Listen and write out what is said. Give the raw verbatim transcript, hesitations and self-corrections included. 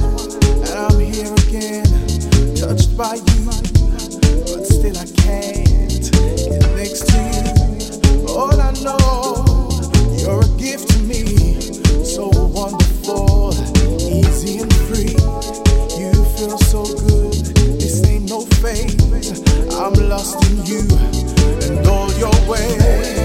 and I'm here again, touched by you, but still I can't get next to you. All I know, you're a gift to me, so wonderful, easy and free. You feel so good, this ain't no fake. I'm lost in you and all your ways.